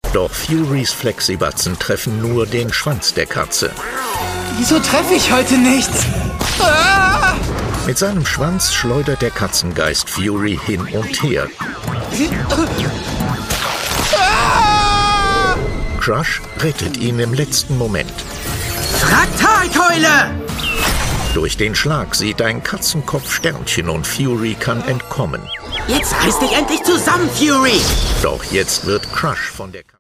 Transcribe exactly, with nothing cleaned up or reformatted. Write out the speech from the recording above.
Doch Furys Flexibatzen treffen nur den Schwanz der Katze. Wieso treffe ich heute nichts? Ah! Mit seinem Schwanz schleudert der Katzengeist Fury hin und her. Ah! Crush rettet ihn im letzten Moment. Fraktalkeule! Durch den Schlag sieht ein Katzenkopf Sternchen und Fury kann entkommen. Jetzt reiß dich endlich zusammen, Fury! Doch jetzt wird Crush von der Katze